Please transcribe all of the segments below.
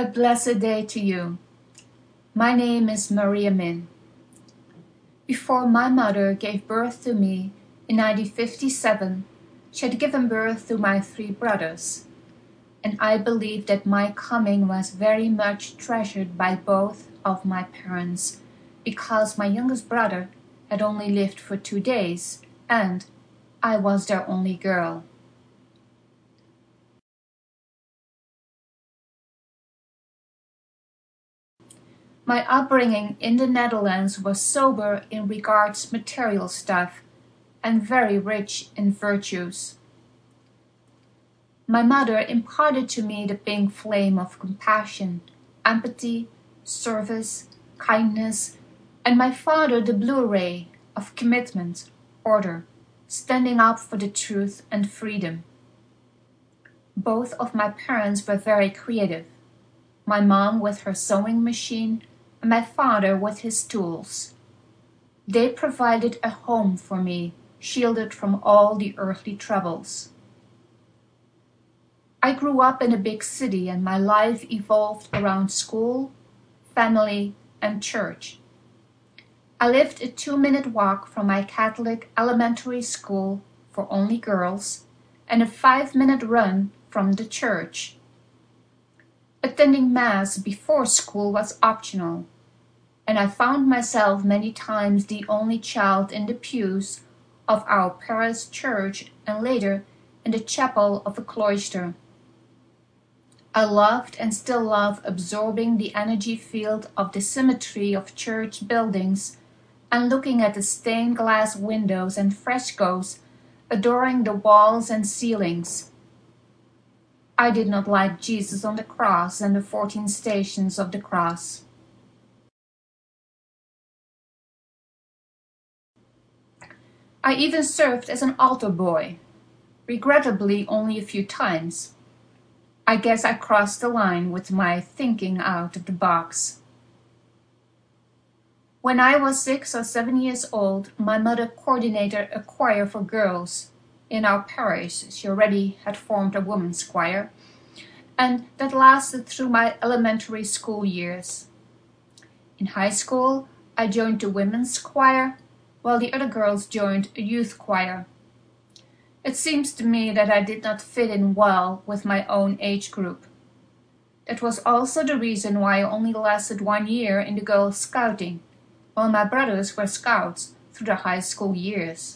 A blessed day to you. My name is Maria Min. Before my mother gave birth to me in 1957, she had given birth to my 3 brothers, and I believe that my coming was very much treasured by both of my parents because my youngest brother had only lived for 2 days, and I was their only girl. My upbringing in the Netherlands was sober in regards material stuff and very rich in virtues. My mother imparted to me the pink flame of compassion, empathy, service, kindness, and my father the blue ray of commitment, order, standing up for the truth and freedom. Both of my parents were very creative, my mom with her sewing machine and my father with his tools. They provided a home for me, shielded from all the earthly troubles. I grew up in a big city and my life evolved around school, family, and church. I lived a 2-minute walk from my Catholic elementary school for only girls and a 5-minute run from the church. Attending Mass before school was optional, and I found myself many times the only child in the pews of our parish church and later in the chapel of a cloister. I loved and still love absorbing the energy field of the symmetry of church buildings and looking at the stained glass windows and frescoes adoring the walls and ceilings. I did not like Jesus on the cross and the 14 stations of the cross. I even served as an altar boy, regrettably only a few times. I guess I crossed the line with my thinking out of the box. When I was 6 or 7 years old, my mother coordinated a choir for girls. In our parish, she already had formed a women's choir, and that lasted through my elementary school years. In high school, I joined the women's choir, while the other girls joined a youth choir. It seems to me that I did not fit in well with my own age group. That was also the reason why I only lasted 1 year in the Girl Scouting, while my brothers were scouts through their high school years.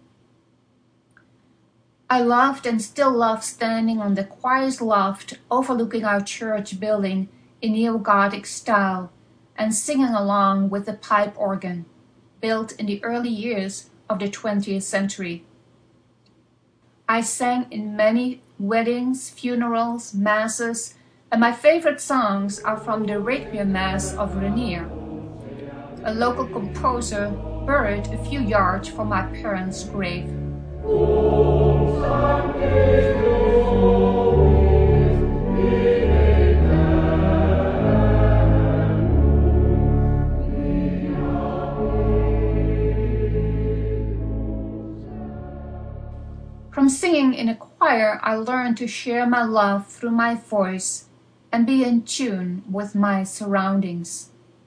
I loved and still love standing on the choir's loft overlooking our church building in neo-Gothic style and singing along with the pipe organ, built in the early years of the 20th century. I sang in many weddings, funerals, masses, and my favorite songs are from the Requiem Mass of Rainier, a local composer buried a few yards from my parents' grave. From singing in a choir, I learned to share my love through my voice and be in tune with my surroundings.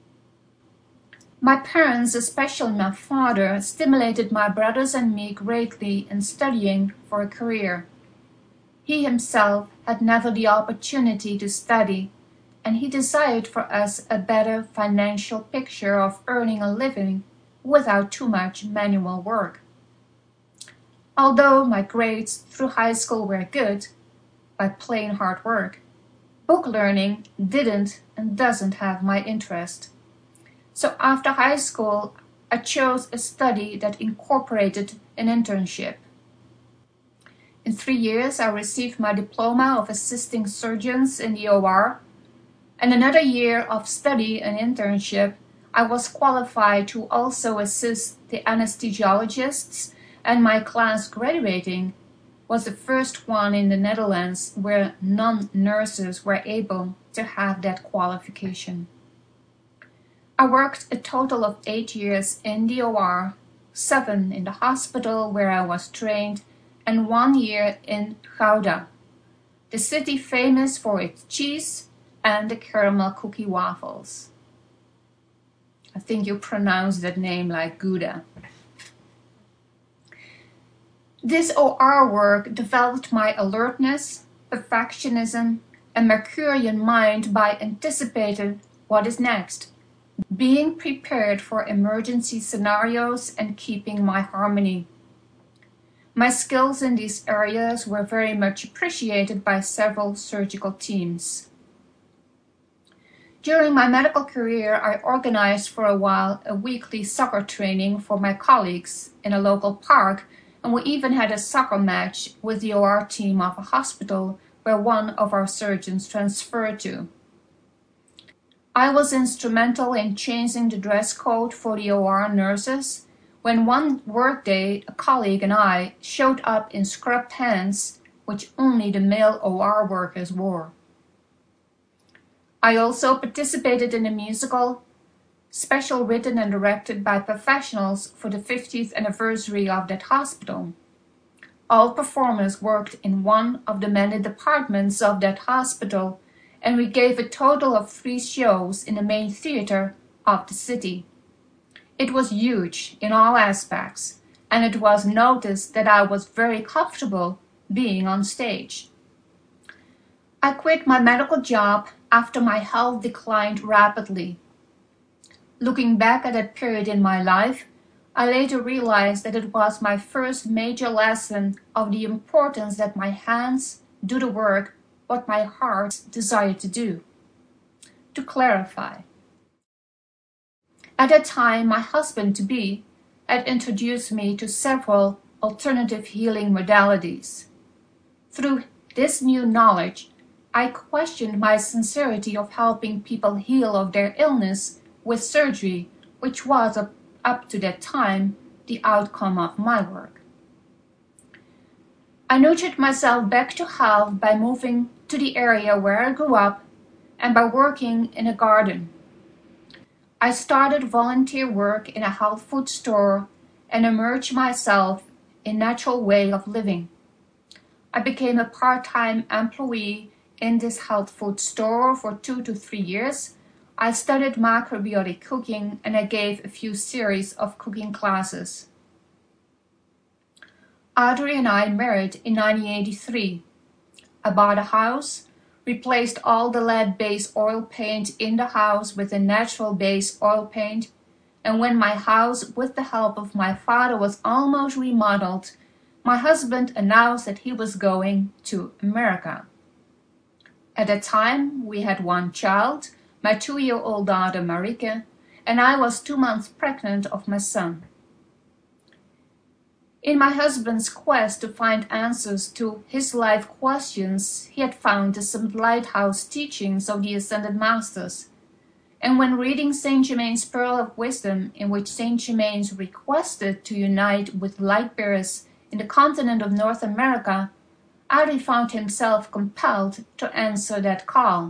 My parents, especially my father, stimulated my brothers and me greatly in studying for a career. He himself had never the opportunity to study, and he desired for us a better financial picture of earning a living without too much manual work. Although my grades through high school were good, by plain hard work, book learning didn't and doesn't have my interest. So after high school, I chose a study that incorporated an internship. In 3 years, I received my diploma of assisting surgeons in the OR, and another year of study and internship, I was qualified to also assist the anesthesiologists, and my class graduating was the first one in the Netherlands where non-nurses were able to have that qualification. I worked a total of 8 years in the OR, 7 in the hospital where I was trained, and 1 year in Gouda, the city famous for its cheese and the caramel cookie waffles. I think you pronounce that name like Gouda. This OR work developed my alertness, perfectionism, and Mercurian mind by anticipating what is next, being prepared for emergency scenarios and keeping my harmony. My skills in these areas were very much appreciated by several surgical teams. During my medical career, I organized for a while a weekly soccer training for my colleagues in a local park, and we even had a soccer match with the OR team of a hospital where one of our surgeons transferred to. I was instrumental in changing the dress code for the OR nurses when one workday a colleague and I showed up in scrub pants which only the male OR workers wore. I also participated in a musical, special written and directed by professionals for the 50th anniversary of that hospital. All performers worked in one of the many departments of that hospital, and we gave a total of 3 shows in the main theater of the city. It was huge in all aspects, and it was noticed that I was very comfortable being on stage. I quit my medical job after my health declined rapidly. Looking back at that period in my life, I later realized that it was my first major lesson of the importance that my hands do the work what my heart desired to do. To clarify, at that time my husband-to-be had introduced me to several alternative healing modalities. Through this new knowledge, I questioned my sincerity of helping people heal of their illness with surgery, which was up to that time the outcome of my work. I nurtured myself back to health by moving to the area where I grew up and by working in a garden. I started volunteer work in a health food store and immersed myself in natural way of living. I became a part-time employee in this health food store for 2 to 3 years. I studied microbiotic cooking and I gave a few series of cooking classes. Audrey and I married in 1983. I bought a house, replaced all the lead-based oil paint in the house with a natural-based oil paint, and when my house, with the help of my father, was almost remodeled, my husband announced that he was going to America. At that time, we had 1 child, my 2-year-old daughter Marike, and I was 2 months pregnant of my son. In my husband's quest to find answers to his life questions, he had found the Seventh Lighthouse teachings of the Ascended Masters, and when reading Saint Germain's Pearl of Wisdom, in which Saint Germain requested to unite with light bearers in the continent of North America, Audrey found himself compelled to answer that call.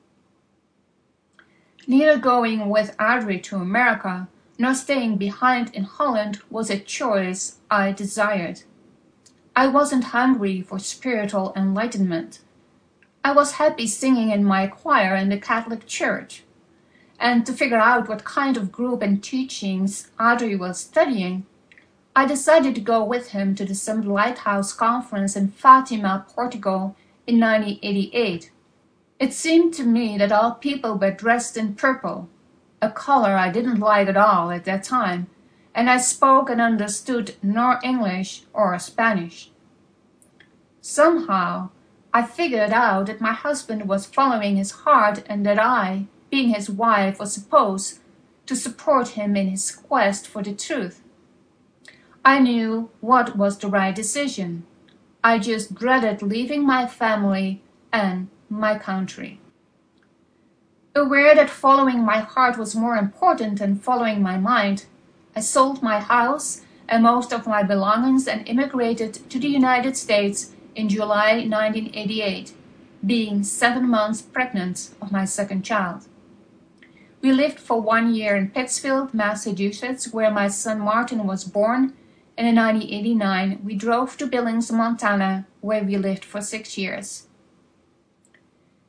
Neither going with Audrey to America nor staying behind in Holland was a choice I desired. I wasn't hungry for spiritual enlightenment. I was happy singing in my choir in the Catholic Church. And to figure out what kind of group and teachings Audrey was studying, I decided to go with him to the Seventh Lighthouse Conference in Fatima, Portugal in 1988. It seemed to me that all people were dressed in purple, a color I didn't like at all at that time, and I spoke and understood nor English or Spanish. Somehow, I figured out that my husband was following his heart and that I, being his wife, was supposed to support him in his quest for the truth. I knew what was the right decision. I just dreaded leaving my family and my country. Aware that following my heart was more important than following my mind, I sold my house and most of my belongings and immigrated to the United States in July 1988, being 7 months pregnant of my second child. We lived for 1 year in Pittsfield, Massachusetts, where my son Martin was born, and in 1989 we drove to Billings, Montana, where we lived for 6 years.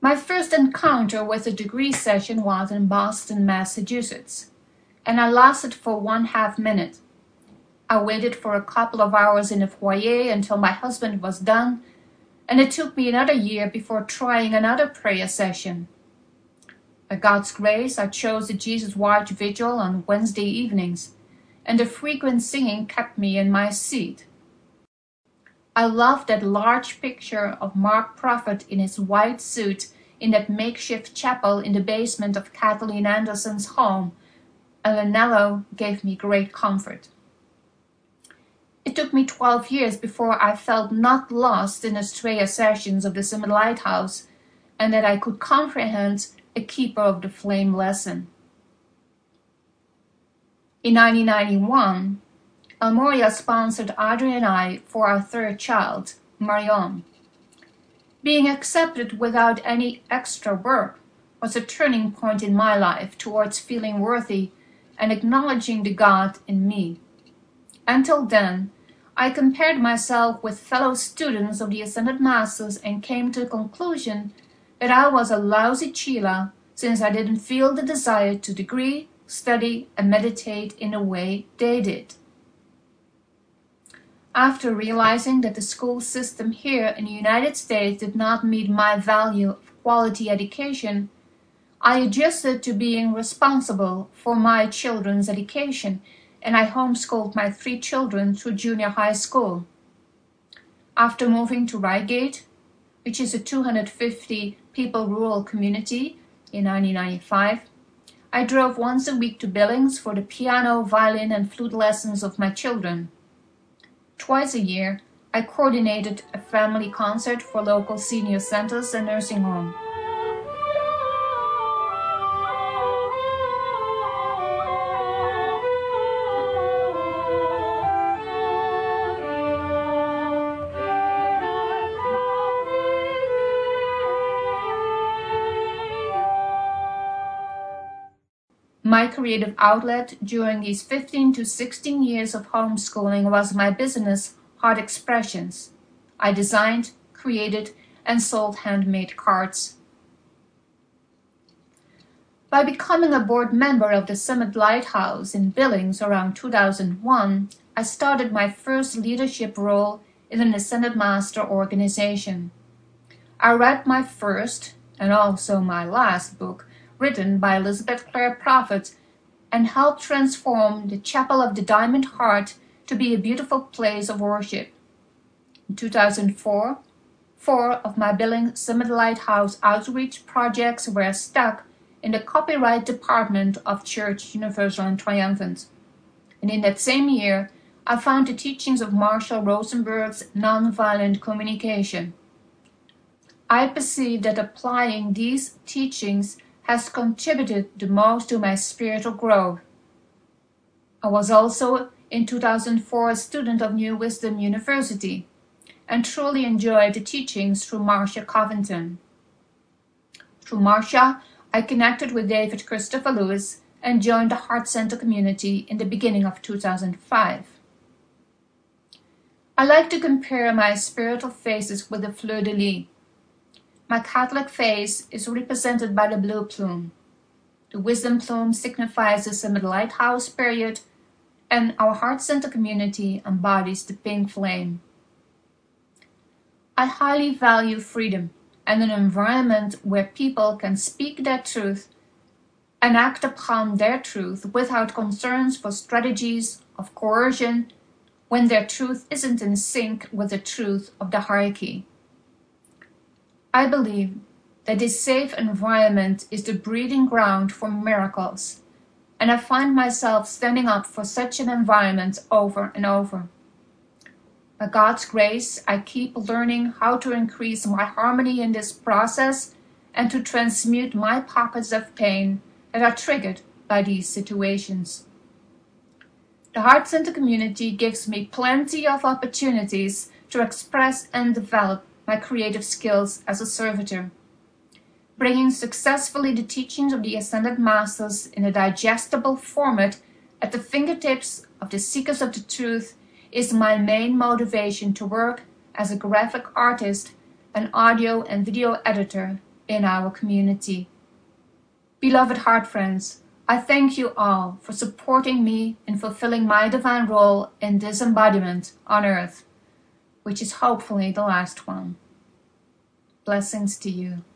My first encounter with a degree session was in Boston, Massachusetts, and I lasted for 1/2 minute. I waited for a couple of hours in the foyer until my husband was done, and it took me another year before trying another prayer session. By God's grace, I chose the Jesus Watch Vigil on Wednesday evenings, and the frequent singing kept me in my seat. I loved that large picture of Mark Prophet in his white suit in that makeshift chapel in the basement of Kathleen Anderson's home, and Anello gave me great comfort. It took me 12 years before I felt not lost in the stray sessions of the Summit Lighthouse, and that I could comprehend a Keeper of the Flame lesson. In 1991, El Morya sponsored Audrey and I for our third child, Marion. Being accepted without any extra work was a turning point in my life towards feeling worthy and acknowledging the God in me. Until then, I compared myself with fellow students of the Ascended Masters and came to the conclusion that I was a lousy chela since I didn't feel the desire to degree, study, and meditate in the way they did. After realizing that the school system here in the United States did not meet my value of quality education, I adjusted to being responsible for my children's education, and I homeschooled my 3 children through junior high school. After moving to Reigate, which is a 250 people rural community, in 1995, I drove once a week to Billings for the piano, violin, and flute lessons of my children. Twice a year, I coordinated a family concert for local senior centers and nursing homes. My creative outlet during these 15 to 16 years of homeschooling was my business, Heart Expressions. I designed, created, and sold handmade cards. By becoming a board member of the Summit Lighthouse in Billings around 2001, I started my first leadership role in an Ascended Master organization. I read my first, and also my last book, written by Elizabeth Clare Prophet, and helped transform the Chapel of the Diamond Heart to be a beautiful place of worship. In 2004, 4 of my Billings Summit Lighthouse outreach projects were stuck in the copyright department of Church Universal and Triumphant. And in that same year, I found the teachings of Marshall Rosenberg's nonviolent communication. I perceive that applying these teachings has contributed the most to my spiritual growth. I was also in 2004 a student of New Wisdom University and truly enjoyed the teachings through Marcia Covington. Through Marcia, I connected with David Christopher Lewis and joined the Heart Center community in the beginning of 2005. I like to compare my spiritual faces with a fleur-de-lis. My Catholic face is represented by the blue plume. The wisdom plume signifies the Summit Lighthouse period, and our Heart Center community embodies the pink flame. I highly value freedom and an environment where people can speak their truth and act upon their truth without concerns for strategies of coercion when their truth isn't in sync with the truth of the hierarchy. I believe that this safe environment is the breeding ground for miracles, and I find myself standing up for such an environment over and over. By God's grace, I keep learning how to increase my harmony in this process and to transmute my pockets of pain that are triggered by these situations. The Heart Center community gives me plenty of opportunities to express and develop my creative skills as a servitor. Bringing successfully the teachings of the Ascended Masters in a digestible format at the fingertips of the seekers of the truth is my main motivation to work as a graphic artist, an audio and video editor, in our community. Beloved heart friends, I thank you all for supporting me in fulfilling my divine role in this embodiment on earth, which is hopefully the last one. Blessings to you.